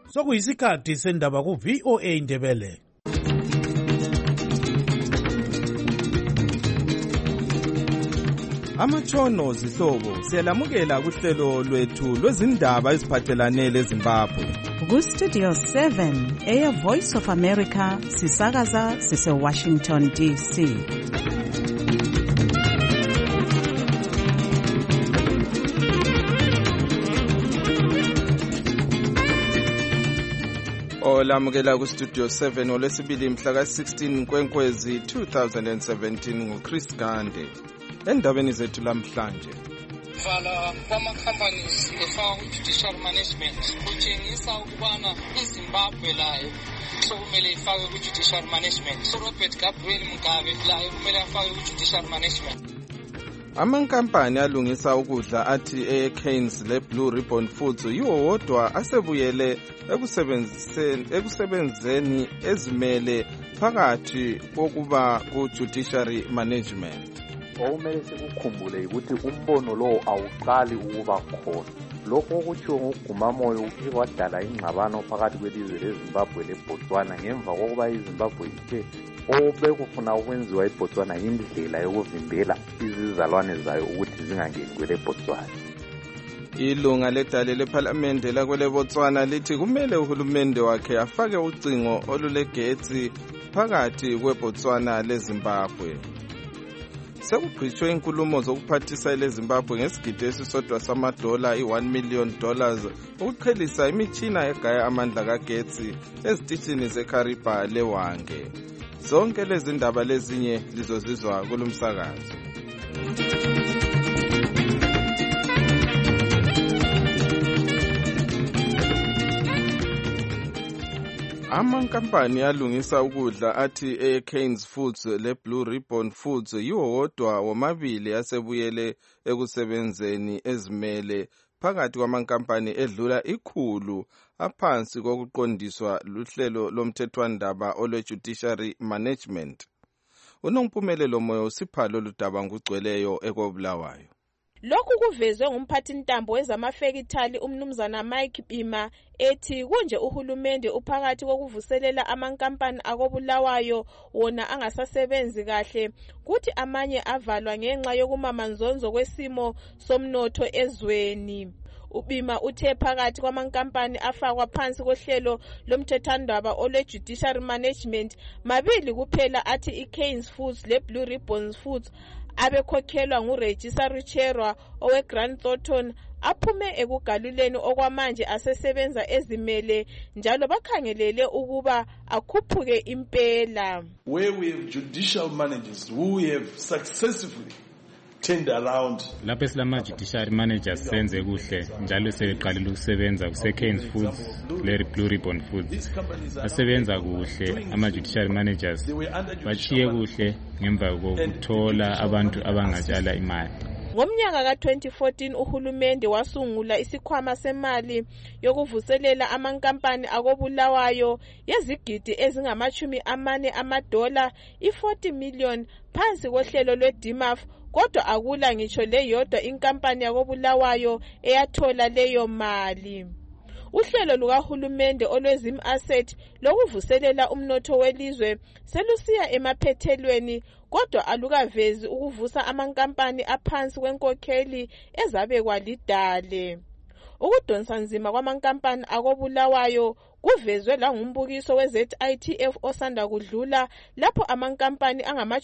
Sokuyisikhathi sendaba ku-VOA Indebele. Amatshono zihlobo siyalamukela kuhlelo lwethu lwezindaba eziphathelane leZimbabwe. Ku-Studio 7 Air Voice of America sisakaza sise-Washington DC. Olamukela ku-Studio 7 olwesibili mhla ka-16 Kwenkwezi 2017 nguChris Gande. Endabeni zethu lamhlanje, vala kwama-companies efaka ku-judicial management kutshengisa ukubana iZimbabwe layo sokumele ifake ku-judicial management. Robert Gabriel Mugabe layo kumele afake ku-judicial management. Amankampani alungisa ukudla athi eCanes leBlue Ribbon Foods yiwo wodwa asebuyele ekusebenzeni ezimele phakathi kokuba ku-judiciary management. Okumele sikukhumbule ukuthi umbono lo awuqali ukuba khona. Lokho okutshiwo ngoGumamoyo uke kwadala ingxabano phakathi kwelizwe leZimbabwe leBotswana ngemva kokuba iZimbabwe ithe obekufuna ukwenziwa eBotswana indlela yokuvimbela izizalwane zayo ukuthi zingangeni kweleBotswana. Ilunga ledale lephalamende lakwele Botswana lithi kumele uhulumende wakhe afake ucingo olulegetsi phakathi kweBotswana leZimbabwe. Sekugqitshwe inkulumo zokuphathisa eleZimbabwe ngesigidi esisodwa $1 $1 million ukuqhelisa imitshina egaya amandla kagetsi ezitishini zeKariba leWange. Zonke lezi ndaba lezinye lizozizwa kulumsakazo. Amankampani alungisa ukudla athi eCanes Foods leBlue Ribbon Foods yiwo wodwa womabili asebuyele ekusebenzeni ezimele phakathi kwamankampani edlula 100 aphansi kokuqondiswa luhlelo lomthethwandaba olwe-judiciary management. Unompumelelo Moyo usiphalo ludaba ngugcweleyo ekobulawayo. Lokhu kuvezwe ngumphathintambo wezamafekithali umnumzana Mike Bima ethi kunje uhulumende uphakathi kokuvuselela amankampani akobulawayo wona angasasebenzi kahle kuthi amanye avalwa ngenxa yokumamanzonzo kwesimo somnotho ezweni. Ubima uthe phakathi kwamankampani afakwa phansi kohlelo lomthethwandaba olwe-judiciary management mabili kuphela athi iCanes Foods leBlue Ribbon Foods abekhokhelwa nguRegisa Rucherwa oweGrant Thornton aphume ekugaluleni okwamanje asesebenza ezimele njalo bakhangelele ukuba akhuphuke impela. Where we have judicial managers who have successfully turned around. Lapho silama-judiciary managers senze kuhle njalo sebeqalile ukusebenza kuseCanes Foods leBlue Ribbon Foods. Asebenza kuhle ama-judiciary managers bachiye kuhle ngemva kokuthola abantu abangatshala imali. Ngomnyaka ka-2014 uhulumende wasungula isikhwama semali yokuvuselela amankampani akobulawayo yezigidi ezingama-$40 $40 million phansi kohlelo lwe-DMAF. Kodwa akula ngitsho leyodwa inkampani yakobulawayo eyathola leyo mali. Uhlelo lukahulumende olwezim asset lokuvuselela umnotho welizwe selusiya emaphethelweni kodwa alukavezi ukuvusa amankampani aphansi kwenkokheli ezabekwa lidale. Ukudonsa nzima kwamankampani akobulawayo kuvezwe la ngumbukiso we-ZITF osanda kudlula lapho amankampani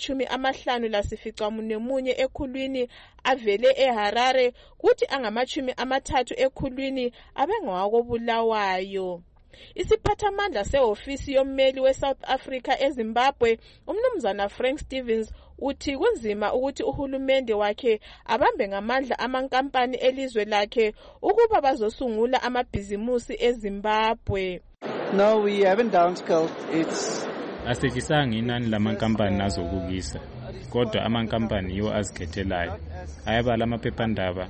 angama-54 ekhulwini avele eHarare kuthi angama-30 ekhulwini abengawakobulawayo. Isiphathamandla sehofisi yommeli weSouth Africa eZimbabwe umnumzana Frank Stevens uthi kunzima ukuthi uhulumende wakhe abambe ngamandla amankampani elizwe lakhe ukuba bazosungula amabhizimusi eZimbabwe. No, we haven't downscaled. Asetshisanga inani lamankampani azokukisa kodwa amankampani yiwo azikhethelayo. Ayabala amaphephandaba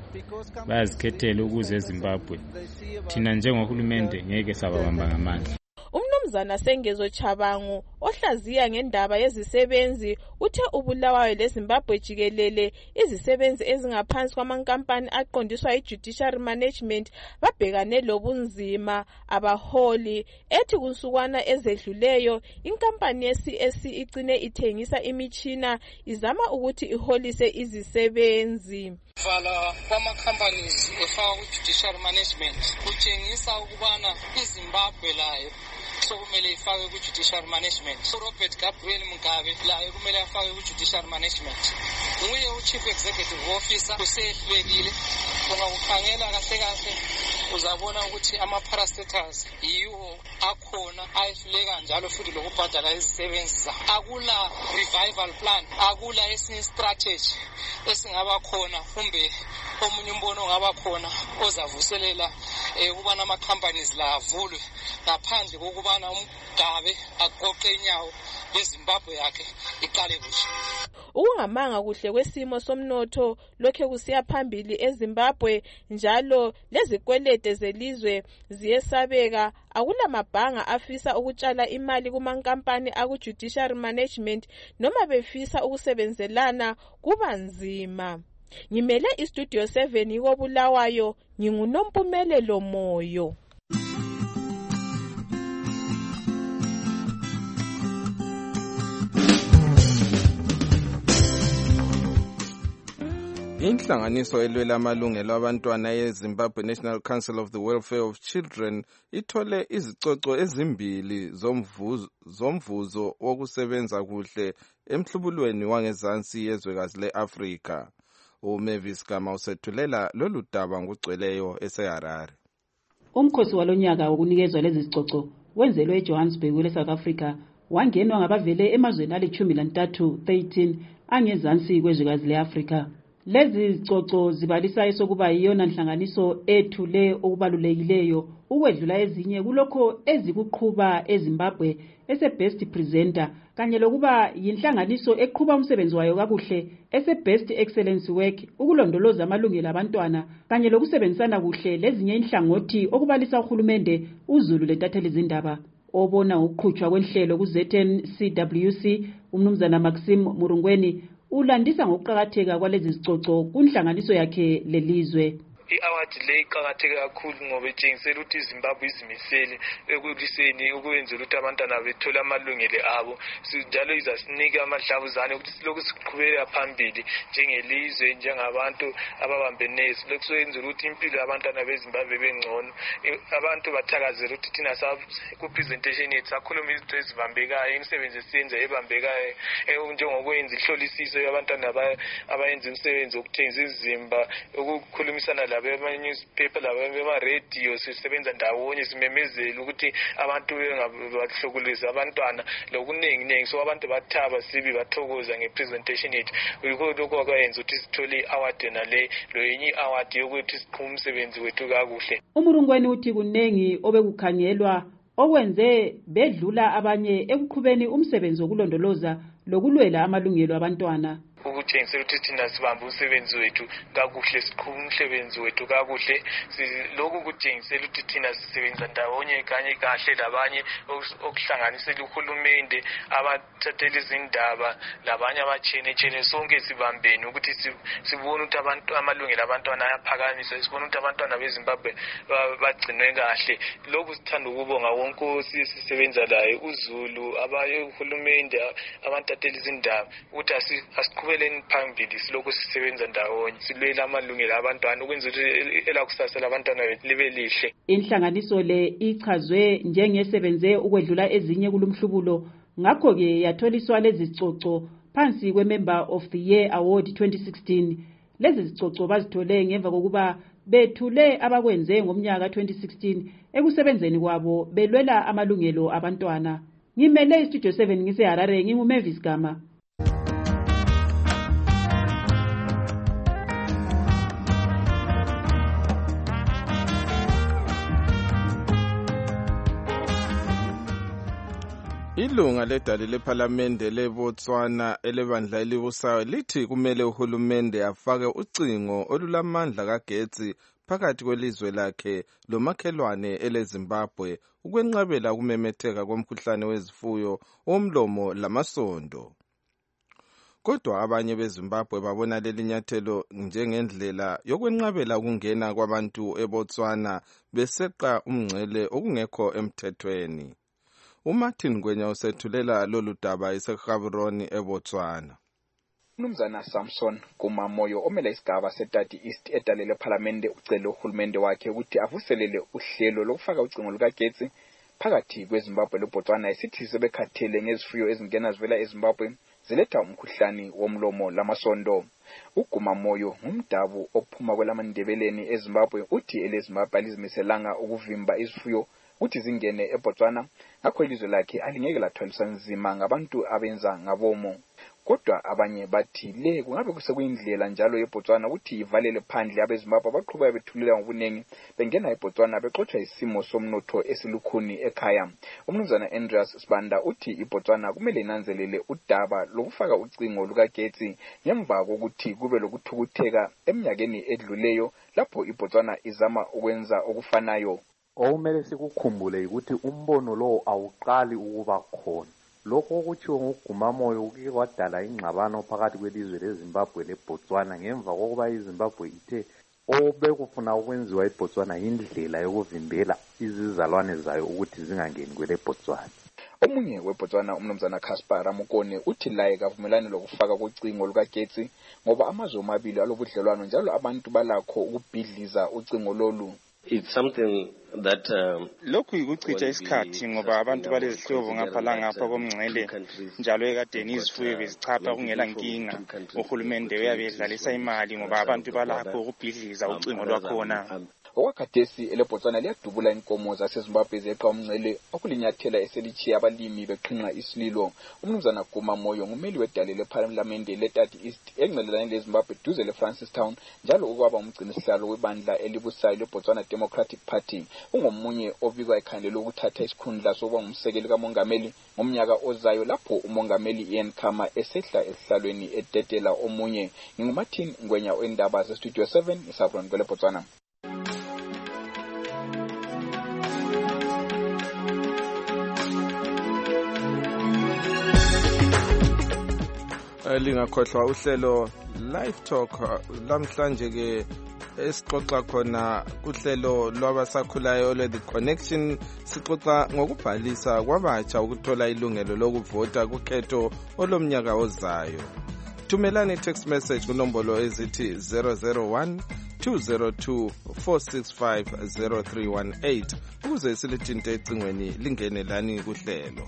bayazikhethela ukuze eZimbabwe. Thina njengohulumende ngeke sababamba ngamandla. umnumzana Sengezo Chabangu ohlaziya ngendaba yezisebenzi uthe ubulawayo leZimbabwe jikelele izisebenzi ezingaphansi kwamankampani aqondiswa yi-Judiciary Management babhekane lobunzima abaholi. Ethi kunsukwana ezedluleyo inkampani ye-CSC igcine ithengisa imitshina izama ukuthi iholise izisebenzi. Vala kwama-companies efaka ku-Judiciary Management kutshengisa ukubana iZimbabwe layo sokumele ifake ku-Judiciary Management. Robert Gabriel Mugabe laye kumele afake ku-Judiciary Management. Nguye u-Chief Executive Officer usehlulekile. Ungakukhangela kahle kahle uzabona ukuthi ama-parastatals yiwo akhona ayehluleka njalo futhi lokubhadala izisebenzi zabo. Akula revival plan, akula esinye strategy esingaba khona kumbe omunye umbono ongaba khona ozavuselela ukubana ama-companies la avulwe ngaphandle kokubana uMgabe aqoqe inyawo leZimbabwe yakhe iqale kuhle. Ukungamanga kuhle kwesimo somnotho lokhe kusiya phambili eZimbabwe njalo lezikwelede zelizwe ziyesabeka. Akula mabhanga afisa ukutshala imali kumankampani aku-Judiciary Management noma befisa ukusebenzelana kuba nzima. Ngimele iStudio 7 ikobulawayo nginguNompumelelo Moyo. Inhlanganiso elwela amalungelo abantwana yeZimbabwe National Council of the Welfare of Children ithole izicoco ezimbili zomvuzo wokusebenza kuhle emhlubulweni wangezansi yezwekazi le-Afrika. uMavis Gama usethulela lolu daba ngugcweleyo eseHarare. Umkhosi walonyaka wokunikezwa lezi zicoco wenzelwe eJohannesburg leSouth Africa wangenwa ngabavele emazweni ali-13 angezansi kwezwekazi le-Afrika. Lezi zicoco zibalisa esokuba yiyona nhlanganiso ethule okubalulekileyo ukwedlula ezinye kulokho ezikuqhuba eZimbabwe ese-Best Presenter kanye lokuba yinhlanganiso eqhuba umsebenzi wayo kakuhle ese-Best Excellence Work ukulondoloza amalungelo abantwana kanye lokusebenzisana kuhle lezinye inhlangothi okubalisa uhulumende, uZulu lentatheli zindaba. Obona ukuqhutshwa kwenhlelo ku-ZN-CWC umnumzana Maxim Murungweni ulandisa ngokuqakatheka kwalezi zicoco kunhlanganiso yakhe lelizwe. I-award le iqakatheke kakhulu ngoba itshengisela ukuthi iZimbabwe izimisele ekuliseni ukwenzela ukuthi abantwana bethole amalungelo abo, njalo izasinika amadlavuzane ukuthi silokhu siqhubeka phambili njengelizwe, njengabantu ababambeneyo, silokhu senzela ukuthi impilo yabantwana beZimbabwe bengcono. Abantu bathakazela ukuthi thina ku-presentation yethu sakhuluma izinto ezibambekayo, imisebenzi esiyenza ebambekayo njengokwenza ihlolisiso yabantwana abayenza imisebenzi wokuthengisa izimba, ukukhulumisana newspaper labema-radio, sisebenza ndawonye simemezela ukuthi abantu bengabahlukulisa abantwana lokuningi. So abantu bathaba sibi bathokoza nge-presentation yethu. Yikho lokho akwenza ukuthi sithole i-award nale loyinye i-award yokuthi siqhume umsebenzi wethu kakuhle. Umurungweni uthi kunengi obekukhangelwa okwenze bedlula abanye ekuqhubeni umsebenzi wokulondoloza lokulwela amalungelo abantwana. Ukutshengisela ukuthi thina sibambe umsebenzi wethu kakuhle, siqhuba umsebenzi wethu kakuhle. Lokhu kutshengisela ukuthi thina sisebenza ndawonye kanye kahle labanye, okuhlanganisela uhulumende, abathatheli izindaba labanye abatshene sonke sibambene ukuthi sibone ukuthi amalungelo abantwana ayaphakanyiswa, sibone ukuthi abantwana beZimbabwe bagcinwe kahle. Lokhu sithanda ukubonga wonke sisebenza laye, uZulu, uhulumende, abathatheli izindaba ukuthi asiqhubeleni phambili silokhu sisebenza ndawonye silwela amalungelo abantwana ukwenza ukuthi elakusasa labantwana libe lihle. Inhlanganiso le ichazwe njengesebenze ukwedlula ezinye kulumhlubulo, ngakho-ke yatholiswa lezi zicoco phansi kwe-Member of the Year Award 2016. Lezi zicoco bazithole ngemva kokuba bethule abakwenze ngomnyaka 2016 ekusebenzeni kwabo belwela amalungelo abantwana. Ngimele iStudio 7 ngiseHarare, nginguMavis Gama. Ilunga ledale lePhalamende leBotswana elebandla elibusayo lithi kumele uhulumende afake ucingo olulamandla kagetsi phakathi kwelizwe lakhe lomakhelwane eleZimbabwe ukwenqabela ukumemetheka komkhuhlane wezifuyo womlomo lamasondo. Kodwa abanye beZimbabwe babona leli nyathelo njengendlela yokwenqabela ukungena kwabantu eBotswana beseqa umngcele okungekho emthethweni. uMartin Ngwenya usethulela lolu daba eseGaborone eBotswana. Umnumzana Samson Kumamoyo omela isigaba seTati East edalele eParliament ucele uhulumende wakhe ukuthi avuselele uhlelo lokufaka ucingo lukagetsi phakathi kweZimbabwe leBotswana esithi sebekhathele ngezifuyo ezingena zivela eZimbabwe ziletha umkhuhlane womlomo lamasondo. uGumamoyo ngumdabu ophuma kwelaMandebeleni eZimbabwe uthi eleZimbabwe alizimiselanga ukuvimba izifuyo uthi zingene eBotswana ngakho ilizwe lakhe alingeke lathwalisa nzima ngabantu abenza ngabomo. Kodwa abanye bathi le kungabe kusekuyindlela njalo yeBotswana ukuthi ivalele phandle abeZimbabwe abaqhubeka bethulela ngobunengi bengena eBotswana bexoxa isimo somnotho esilukhuni ekhaya. Umnumzana Andreas Sibanda uthi iBotswana kumele inanzelele udaba lokufaka ucingo lukagetsi ngemva kokuthi kube lokuthukutheka eminyakeni edluleyo lapho iBotswana izama ukwenza okufanayo. Okumele sikukhumbule ukuthi umbono lo awuqali ukuba khona. Lokho okutshiwo nguGumamoyo kuke kwadala ingxabano phakathi kwelizwe leZimbabwe leBotswana ngemva kokuba iZimbabwe ithe obekufuna ukwenziwa eBotswana indlela yokuvimbela izizalwane zayo ukuthi zingangeni kweleBotswana. Omunye weBotswana umnumzana Caspar Ramukone uthi laye kavumelani lokufaka kocingo lukagetsi ngoba amazwe omabili alobudlelwano njalo abantu balakho ukubhidliza ucingo lolu. It's something that lokhu yikuchitha isikhathi ngoba abantu balezihlobo ngapha langapha komngcele njalo ekadeni izifuyo bezichapha kungela nkinga. Uhulumende uyabedlalisa imali ngoba abantu balakho ukubhidliza ucingo lwakhona. Okwakhathesi eleBotswana liyadubula inkomo zaseZimbabwe zeqa umngcele okulinyathela eselichiya abalimi beqhinqa isililo. Umnumzana Kumamoyo ngumeli wedale leParliament leTati East engcelelane leZimbabwe duze leFrancistown njalo ukwaba umgcinisihlalo webandla elibusayo leBotswana Democratic Party. Ungomunye obikwa ekhandela ukuthatha isikhundla sokuba ngumsekeli kamongameli ngomnyaka ozayo lapho umongameli Ian Khama esehla esihlalweni ededela omunye. NginguMartin Ngwenya wendaba zeStudio 7 eGaborone kweleBotswana. Lingakhohlwa uhlelo Live Talk lamhlanje ke esixoxa khona kuhlelo lwabasakhulayo le The Connection. Sixoxa ngokubhalisa kwabatsha ukuthola ilungelo lokuvota kukhetho olomnyaka ozayo. Thumelani text message kunombolo ezithi 001 202 465 0318 ukuze silithinte ecingweni lingene lani kuhlelo.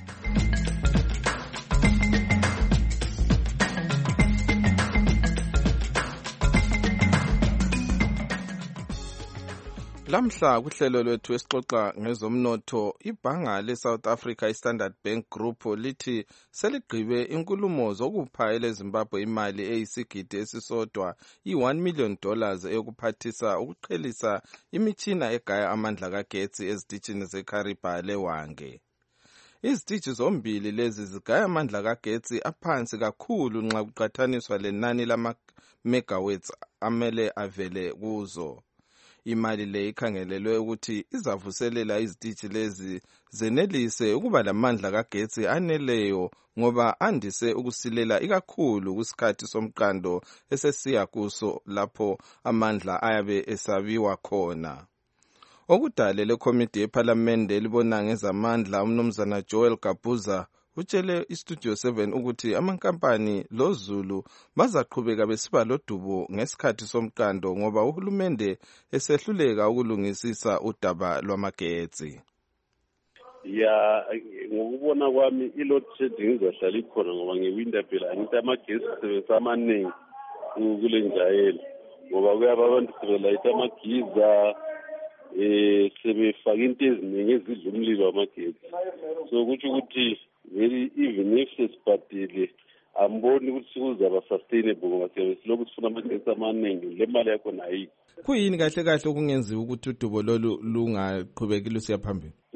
Lamhla kuhlelo lwethu esixoxa ngezomnotho, ibhanga leSouth Africa iStandard Bank Group lithi seligqibe inkulumo zokupha eleZimbabwe imali eyisigidi esisodwa $1 million eyokuphathisa ukuqhelisa imitshina egaya amandla kagetsi ezitishini zeKariba leWange. Izitishi zombili lezi zigaya amandla kagetsi aphansi kakhulu nxa kuqathaniswa lenani lama-megawatts amele avele kuzo. Imali le ikhangelelwe ukuthi izavuselela izitishi lezi zenelise ukuba lamandla kagetsi aneleyo ngoba andise ukusilela ikakhulu kusikhathi somqando esesiya kuso lapho amandla ayabe esabiwa khona. Okudale lekomiti yeParliament elibona ngezamandla umnumzana Joel Gabuza utshele iStudio 7 ukuthi amankampani loZulu bazaqhubeka besiba lodubo ngesikhathi somqando ngoba uhulumende esehluleka ukulungisisa udaba lwamagetsi. Ya ngokubona kwami i-load shedding izahlala ikhona ngoba ngewinter phela angithi amagetsi sebenzisa amaningi kule njayelo ngoba kuyaba abantu sebelayitha amagiza sebefaka into eziningi ezidla umlilo wamagetsi. So kutsho ukuthi even if sesibhadile amboni ukuthi kuzaba sustainable ngoba siyabe silokhu sifuna amagetsi amaningi le mali yakhona ayikho. Kuyini kahle kahle okungenziwa ukuthi udubo lolu lungaqhubeki lusiya phambili?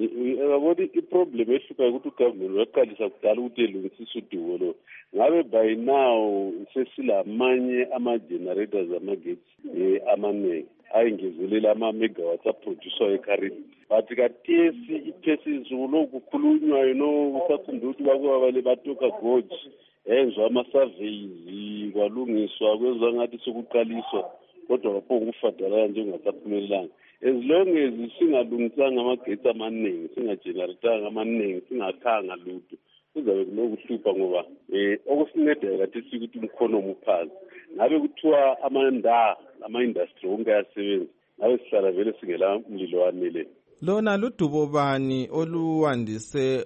yabona iproblem ehlukayo ukuthi ugovernment waqalisa kudala ukuthi elungisise udubo lo. Ngabe by now sesilamanye ama-generators amagetsi amaningi ayingezelela ama-megawatts aproducwayo ekharini. But kathesi iphesizi kulokhu kukhulunywayo kusakhumbula ukuthi bakwabale batoka gorge enziwa ama-surveys kwalungiswa kwenziwa ngathi sokuqaliswa kodwa kaphonge ukufadalala njengasaphumelelanga. As long as singalungisanga amagetsi amaningi, singageneratanga amaningi, singakhanga lutho, kuzabe kunokuhlupha ngoba okusinceda kathesi ukuthi umkhonomi uphansi. Ngabe kuthiwa ama-industry wonke ayasebenza, ngabe sihlala vele singela mlilo wanele. Lona ludubo bani oluwandise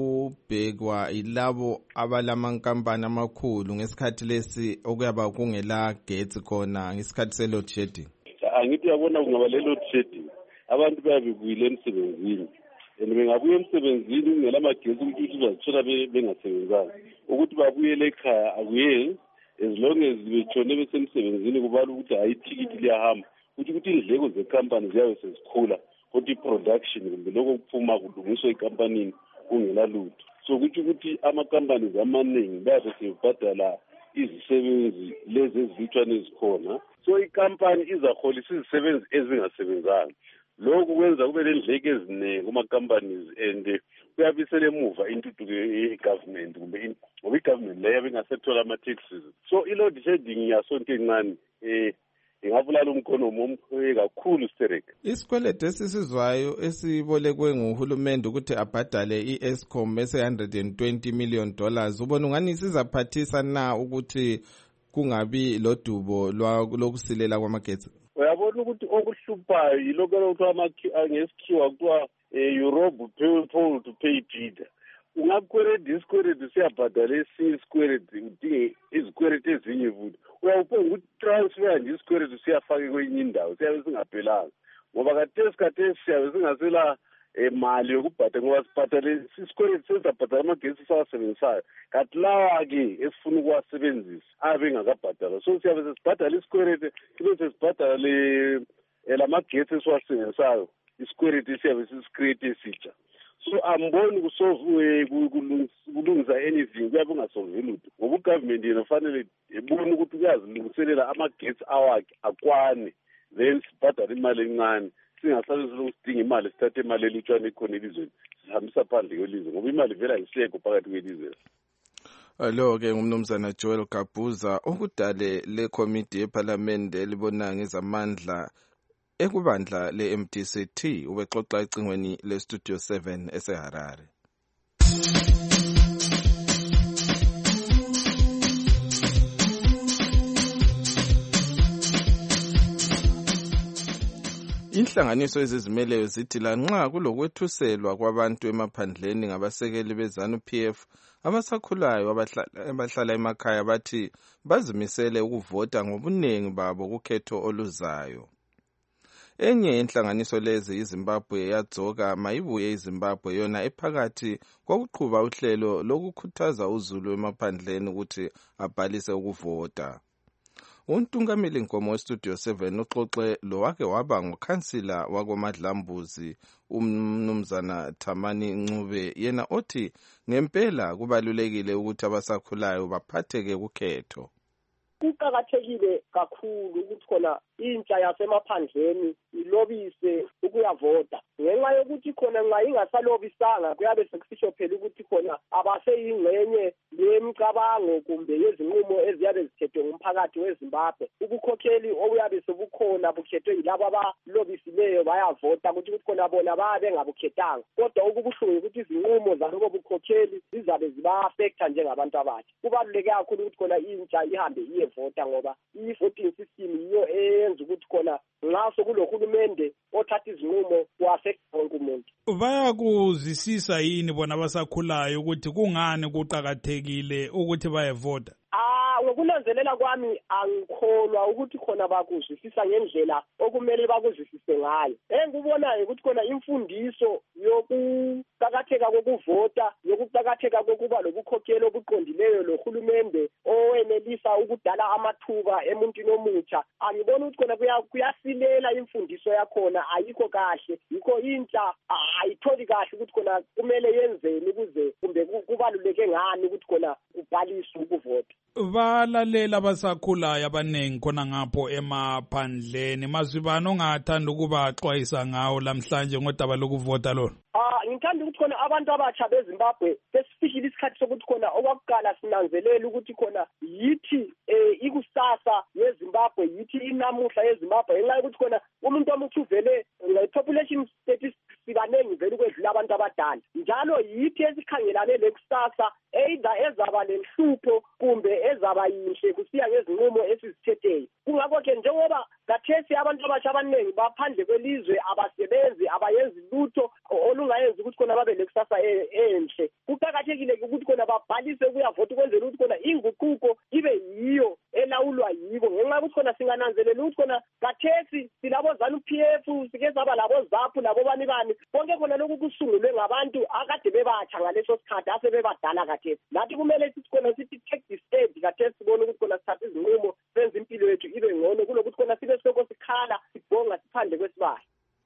ukubhekwa ilabo abalamankampani amakhulu ngesikhathi lesi okuyaba kungela getsi khona ngesikhathi se-load shedding? Angithi yabona kungaba le-load shedding, abantu bayabebuyile emsebenzini and bengabuya emsebenzini kungela amagesi ukuthi bazithola bengasebenzanga. Ukuthi babuyele ekhaya akuyeli, as long as betshone besemsebenzini kubala ukuthi hayi ithikithi liyahamba, ukuthi indleko zekhampani ziyabe sezikhula, kodwa i-production kumbe lokho kuphuma kulungiswa ekampanini kungela lutho. So ukuthi ama-companies amaningi bayabe sebebhadala izisebenzi lezi ezilutshwane ezikhona, so ikampani izaholisa izisebenzi ezingasebenzanga. Lokhu kwenza kube lendleko eziningi kuma-companies and kuyabisela emuva intuthuko ye-government kumbe ngoba i-government leyo bengasethola ama-taxes. So i-load shedding yasonto encane ingabulala umkhonomi omkhulu kakhulu Stereka. Isikweletu esisizwayo esibolekwe nguhulumende ukuthi abhadale i-Eskom ese$120 million, ubona ungani sizaphathisa na ukuthi kungabi lodubo lokusilela kwamagetsi? Uyabona ukuthi okuhluphayo yilokho kuthiwa ngesikhiwa kuthiwa Europe told to pay bidder. Ungakweleta isikweletu siyabhadala esinye isikweletu udinge izikweletu ezinye futhi. Uyawubona ukuthi transfer nje isikweletu siyafaka kwenye indawo siyabe singaphelanga ngoba kathesi siyabe singasela mali yokubhadala ngoba sibhadale isikweletu sesabhadala amagetsi sawasebenzisayo kanti lawa-ke esifuna ukuwasebenzisa abe engakabhadala. So siyabe sesibhadala isikweletu sibe sesibhadala lamagetsi esiwasebenzisayo, isikweletu siyabe sisicreate esitsha. So amboni kulungisa anything kuyabe kungasolve lutho ngoba ugovernment yena fanele ebone ukuthi kuyazilungiselela amagetsi awakhe akwane, then sibhadale imali encane, singahlale sidinga imali sithathe imali elutshwane ekhona elizweni sihambisa phandle kwelizwe ngoba imali vele ayisekho phakathi kwelizwe. Lo-ke ngumnumzana Joel Gabuza, okudale lekomiti yePhalamende elibona ngezamandla ekubandla le-MDC-T, ubexoxa ecingweni le-Studio 7 eseHarare. Inhlanganiso ezizimeleyo zithi lanxa kulokwethuselwa kwabantu emaphandleni ngabasekeli beZANU-PF, abasakhulayo abahlala emakhaya bathi bazimisele ukuvota ngobunengi babo kukhetho oluzayo. Enye yenhlanganiso lezi iZimbabwe yadzoka mayibuye iZimbabwe yona ephakathi kwakuqhuba uhlelo lokukhuthaza uZulu emaphandleni ukuthi abhalise ukuvota. Untungameli Nkomo weStudio 7 uxoxe lo wake waba ngukhansila wakoMadlambuzi umnumzana Thamani Ncube, yena othi ngempela kubalulekile ukuthi abasakhulayo baphatheke kukhetho. Kuqakathekile kakhulu ukuthi khona intsha yasemaphandleni ilobise ukuyavota ngenxa yokuthi khona nxa ingasalobisanga kuyabe sekusisho phela ukuthi khona abaseyingxenye yemicabango kumbe yezinqumo eziyabe zithethwe ngumphakathi weZimbabwe. Ubukhokheli obuyabe sebukhona bukhethwe yilabo abalobisileyo bayavota ukuthi khona bona babe bengabukhethanga, kodwa okubuhlungu ukuthi izinqumo zalobo bukhokheli zizabe ziba-affecta njengabantu abatsha. Kubaluleke kakhulu ukuthi khona intsha ihambe iyevota ngoba i-voting system yiyo eyenza ukuthi khona nxa sokulohulumende othatha izinqumo ku-affecta wonke umuntu. Bayakuzwisisa yini bona abasakhulayo ukuthi kungani kuqakathekile ukuthi bayevota? Ngokunanzelela kwami angikholwa ukuthi khona bakuzwisisa ngendlela okumele bakuzwisise ngayo. Engikubonayo ukuthi khona imfundiso yokuqakatheka yokuqakatheka kokuvota, yokuqakatheka kokuba lobukhokheli obuqondileyo lohulumende owenelisa ukudala amathuba emuntwini omutsha. Angibona ukuthi khona kuyasilela imfundiso yakhona, ayikho kahle. Yikho intsha ayitholi kahle ukuthi khona kumele yenzeni ukuze kumbe kubaluleke ngani ukuthi khona kubhaliswe ukuvota. Balalela abasakhulayo abaningi khona ngapho emaphandleni. Mazibani ongathanda ukubaxwayisa ngawo lamhlanje ngodaba lokuvota lolu? Ngithanda ukuthi khona abantu abatsha beZimbabwe sesifikile isikhathi sokuthi khona okwakuqala sinanzelela ukuthi khona yithi ikusasa yeZimbabwe, yithi inamuhla yeZimbabwe, ngenxa yokuthi khona umuntu omuthi uvele nge-population statistics sibanengi vele ukwedlula abantu abadala. Njalo yithi esikhangelane lekusasa either ezaba lenhlupho kumbe ezaba yinhle kusiya ngezinqumo esizithethe. Kungakho-ke njengoba kathesi abantu abatsha abaningi baphandle kwelizwe, abasebenzi, abayenzi lutho olungayenza ukuthi khona babe lekusasa enhle, kuqakathekile ukuthi khona babhalise ukuyavota ukwenzela ukuthi khona inguquko ibe yiyo elawulwa yibo. Ngenxa yokuthi khona singananzelela ukuthi khona kathesi silabo ZANU-PF, sike saba labo ZAPU labo bani bonke khona lokhu kusungulwe ngabantu akade bebatsha ngaleso sikhathi asebebadala kathesi. Nathi kumele sithi khona sithi take the stage kathesi sibone ukuthi khona sithatha izinqumo senze impilo yethu ibe ngcono kulokuthi khona sibe soko sikhala sibonga siphandle kwesibali.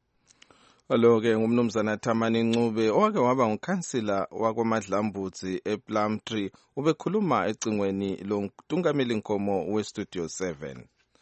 Alo-ke ngumnumzana Thamani Ncube owake waba ngukhansila wakoMadlambutsi ePlumtree, ubekhuluma ecingweni lontungameli nkomo weStudio 7.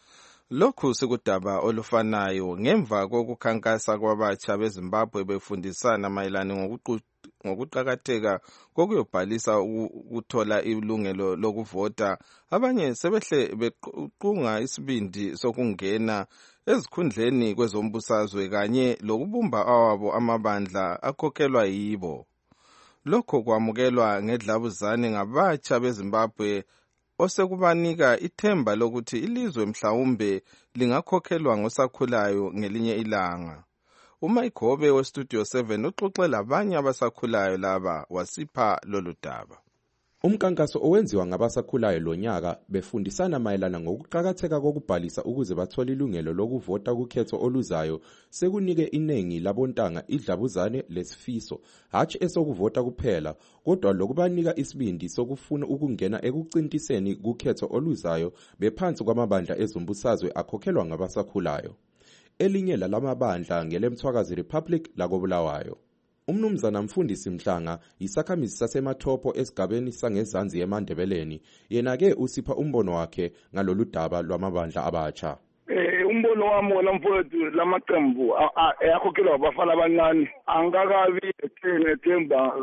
Lokhu sikudaba olufanayo ngemva kokukhankasa kwabatsha beZimbabwe befundisana mayelana ngokuqakatheka kokuyobhalisa ukuthola ilungelo lokuvota. Abanye sebehle bequnga isibindi sokungena ezikhundleni kwezombusazwe kanye lokubumba awabo amabandla akhokhelwa yibo. Lokho kwamukelwa ngedlabuzane ngabatsha beZimbabwe osekubanika ithemba lokuthi ilizwe mhlawumbe lingakhokhelwa ngosakhulayo ngelinye ilanga. uMayigobe weStudio 7 uxoxe labanye abasakhulayo laba wasipha lolu daba. Umkankaso owenziwa ngabasakhulayo lonyaka befundisana mayelana ngokuqakatheka kokubhalisa ukuze bathole ilungelo lokuvota kukhetho oluzayo sekunike inengi labontanga idlabuzane lesifiso, hatshi esokuvota kuphela, kodwa lokubanika isibindi sokufuna ukungena ekucintiseni kukhetho oluzayo bephansi kwamabandla ezombusazwe akhokhelwa ngabasakhulayo. Elinye lalamabandla ngelemthwakazi Republic lakoBulawayo. Umnumzana Mfundisi Mhlanga isakhamizi saseMathopo esigabeni sangezansi eMandebeleni, yena-ke usipha umbono wakhe ngalolu daba lwamabandla abatsha. Umbono wami wona mfowethu lamaqembu ayakhokhelwa abafana abancane angakabi ethemba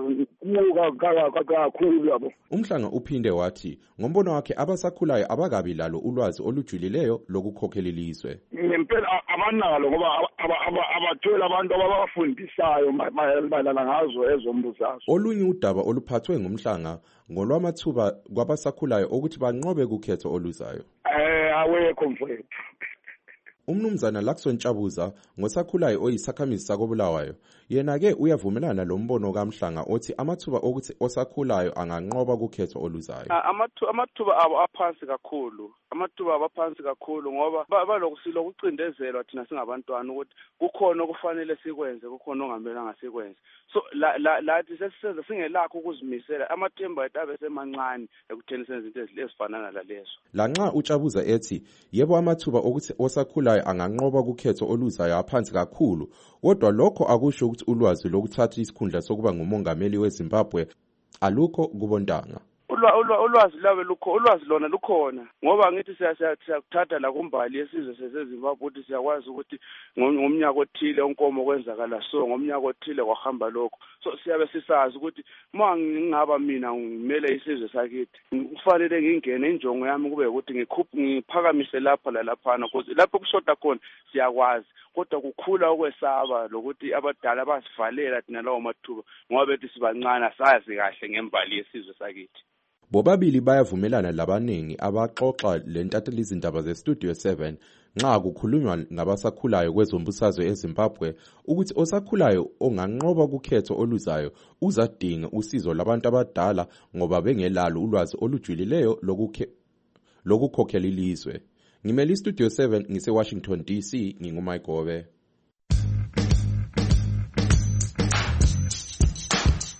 kuka kakhulu yabo. Umhlanga uphinde wathi ngombono wakhe abasakhulayo abakabi lalo ulwazi olujulileyo lokukhokhela ilizwe. Ngempela abanalo ngoba abathola abantu ababafundisayo mayelana ngazo ezombusazwe. Olunye udaba oluphathwe ngumhlanga ngolwamathuba kwabasakhulayo ukuthi banqobe kukhetho oluzayo. Awekho mfowethu. Umnumzana Lakson Ntshabuza ngosakhulayo oyisakhamizi sakoBulawayo, yena-ke uyavumelana lo mbono kaMhlanga othi amathuba okuthi osakhulayo anganqoba kukhetho oluzayo. Amathuba abo aphansi kakhulu. Amathuba abo aphansi kakhulu ngoba balokucindezelwa thina singabantwana ukuthi kukhona okufanele sikwenze, kukhona ongamelanga sikwenze. So lathi sesisenza singelakho ukuzimisela, amathemba ethu abe semancane ekutheni senze izinto ezifanana nalezo. Lanxa uNtshabuza ethi yebo amathuba okuthi osakhulayo anganqoba kukhetho oluzayo aphansi kakhulu, kodwa lokho akusho ukuthi ulwazi lokuthatha isikhundla sokuba ngumongameli weZimbabwe alukho kubontanga. Ulwazi lawe lukho, ulwazi lona lukhona ngoba ngithi siyakuthatha la kumbali yesizwe seZimbabwe ukuthi siyakwazi ukuthi ngomnyaka othile onkomo kwenzakala so, ngomnyaka othile kwahamba lokho. So siyabe sisazi ukuthi uma ngingaba mina ngimele isizwe sakithi kufanele ngingene injongo yami kube ukuthi ngiphakamise lapha lalaphana because lapho kushoda khona siyakwazi, kodwa kukhula ukwesaba lokuthi abadala basivalela thina lawo mathuba ngoba bethi sibancane asazi kahle ngembali yesizwe sakithi. Bobabili bayavumelana labaningi abaxoxa lentatheli izindaba zeStudio 7 nxa kukhulunywa ngabasakhulayo kwezombusazwe eZimbabwe ukuthi osakhulayo onganqoba kukhetho oluzayo uzadinga usizo labantu abadala ngoba bengelalo ulwazi olujulileyo lokukhokhela ilizwe. Ngimele iStudio 7 ngise-Washington DC, nginguMayigobe.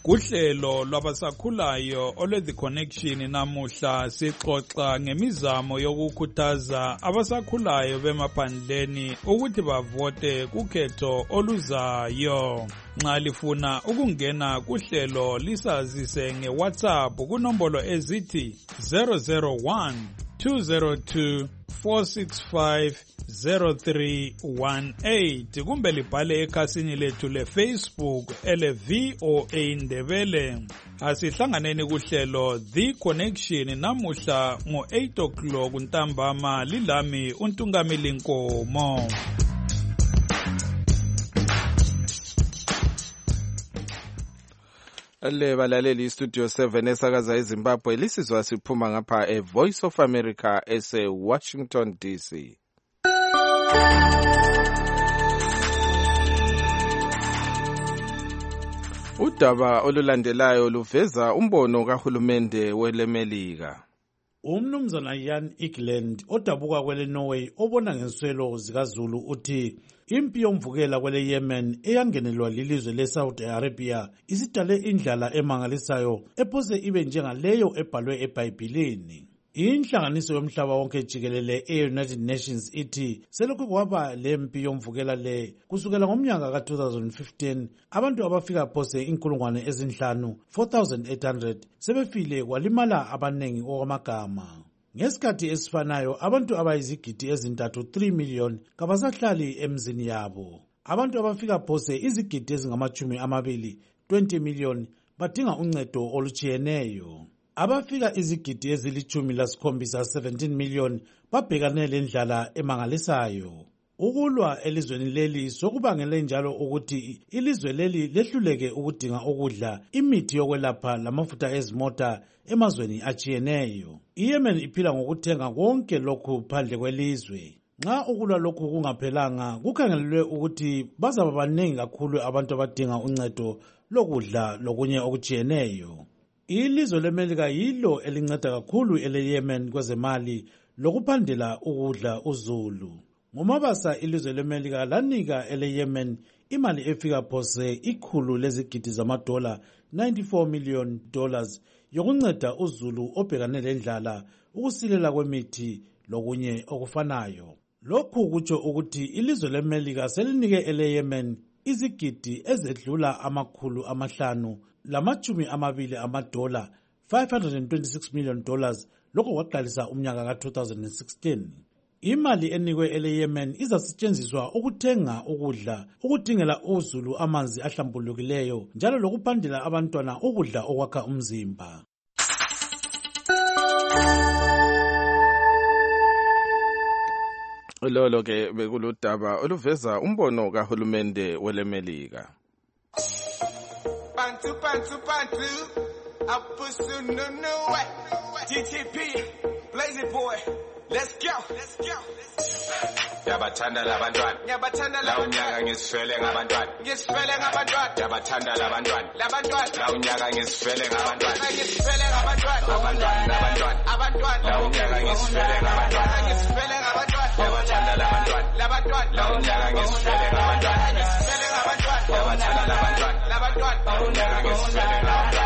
Kuhlelo lwabasakhulayo olwe-The Connection namuhla sixoxa ngemizamo yokukhuthaza abasakhulayo bemaphandleni ukuthi bavote kukhetho oluzayo. Nxa lifuna ukungena kuhlelo lisazise ngeWhatsApp kunombolo ezithi 001-202-465-0318 kumbe libhale ekhasini lethu leFacebook ele-VOA Ndebele. Asihlanganeni kuhlelo The Connection namuhla ngo-8 o'clock ntambama lilami uNtungamili Nkomo. Le balaleli Studio 7 esakaza eZimbabwe lisizwa siphuma ngapha Voice of America Washington DC. Udaba olulandelayo luveza umbono kahulumende welemelika. Umnumzana Jan Egeland odabuka kwele Norway obona ngenswelo zikaZulu uthi impi yomvukela kwele Yemen eyangenelwa lilizwe leSaudi Arabia isidale indlala emangalisayo ephose ibe njengaleyo ebhalwe eBhayibhelini. Inhlanganiso yomhlaba wonke jikelele e-United Nations ithi selokhu kwaba lempi yomvukela le kusukela ngomnyaka ka-2015 abantu abafika phose 5,800 sebefile kwalimala abanengi okwamagama. Ngesikhathi esifanayo abantu abayizigidi ezintathu 3 million kabasahlali emzini yabo. Abantu abafika phose izigidi ezingama-20 million badinga uncedo olutshiyeneyo. Abafika izigidi ezili-17 17 million babhekane lendlala emangalisayo. Ukulwa elizweni leli sokubangele njalo ukuthi ilizwe leli lehluleke ukudinga ukudla, imithi yokwelapha lamafutha ezimota emazweni atshiyeneyo. iYemen iphila ngokuthenga konke lokhu phandle kwelizwe. Nxa ukulwa lokhu kungaphelanga kukhangelelwe ukuthi bazaba baningi kakhulu abantu abadinga uncedo lokudla lokunye okutshiyeneyo. Ilizwe leMelika yilo elinceda kakhulu eleYemen kwezemali lokuphandela ukudla uzulu. Ngomabasa ilizwe leMelika lanika eleYemen imali efika phose $100 $94 million yokunceda uzulu obhekane lendlala, ukusilela kwemithi lokunye okufanayo. Lokhu kutsho ukuthi ilizwe leMelika selinike eleYemen izigidi ezedlula $520 $526 million lokho kwaqalisa umnyaka ka-2016. Imali enikwe eleYemen izasetshenziswa ukuthenga ukudla, ukudingela uzulu amanzi ahlambulukileyo njalo lokuphandela abantwana ukudla okwakha umzimba. Lolo ke bekuludaba oluveza umbono kahulumende welemelika. Bantu, Apusu no way. TTP, Blazy Boy, let's go. Yabathanda labantwana, la unyaka ngisifele ngabantwana, yabathanda labantwana, la unyaka ngisifele ngabantwana, abantwana, la unyaka ngisifele ngabantwana, yabathanda labantwana, la unyaka ngisifele ngabantwana, yabathanda labantwana, la unyaka ngisifele ngabantwana,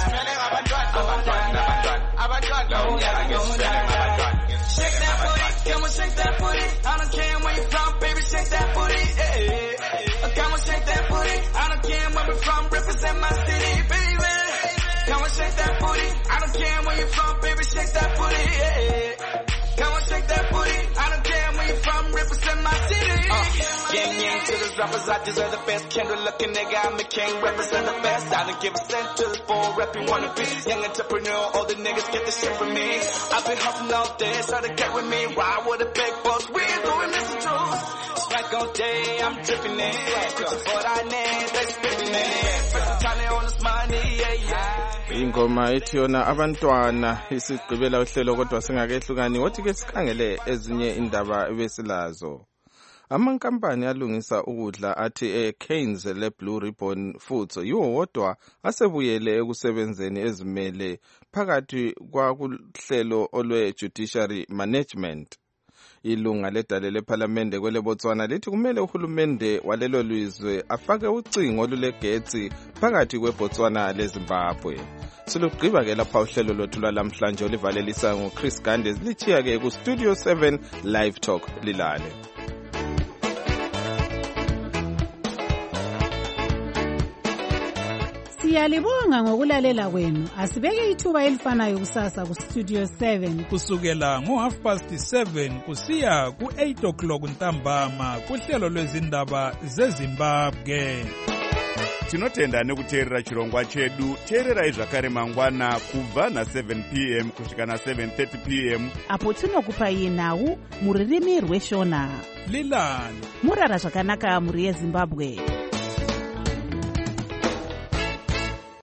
shake that booty, come on shake that booty. I don't care where you from, baby, shake that booty. Hey, come on shake that booty. I don't care where we from, represent my city, baby. Come on shake that booty. I don't care where you from, baby, shake that booty. Hey, come on shake that booty. I don't care where you from, represent my city. Yang to the rappers, I deserve the best. Kendall looking nigga, I'm a king, represent the best. I don't give a cent to the full rapping wannabes. Young entrepreneur, all the niggas get this shit from me. I've been hustling all day, so they get with me. Ride with the big boss, we ain't doing Mr. Truth. Strike all day, I'm dripping in. Put your foot on it, they spitting in. First time on this money, yeah. Ingoma ethi yona abantwana isigqibela uhlelo kodwa singakehlukani wothi ke sikhangele ezinye indaba ebesilazo. Amankampani alungisa ukudla athi Canes le Blue Ribbon Foods yiwo wodwa asebuyele ekusebenzeni ezimele phakathi kwakuhlelo olwe Judiciary Management. Ilunga ledale lephalamende kwele Botswana lithi kumele uhulumende walelo lizwe afake ucingo olulegetsi phakathi kweBotswana leZimbabwe. Silugqiba ke lapha uhlelo lwethu lwalamhlanje olivalelisa ngoChris Gandes lichiya ke ku Studio 7 Live Talk lilale. Siyalibonga ngokulalela kwenu. Asibeke ithuba elifanayo kusasa ku Studio 7 kusukela ngo7:30 kusiya ku8:00 ntambama kuhlelo lwezindaba zeZimbabwe. Tinotenda nekuteerera chirongwa chedu. Teererai zvakare mangwana kubva na7 p.m. kusvika na7:30 p.m. apo tinokupai nhau muririmi rweshona. Lilani murara zvakanaka muri yeZimbabwe.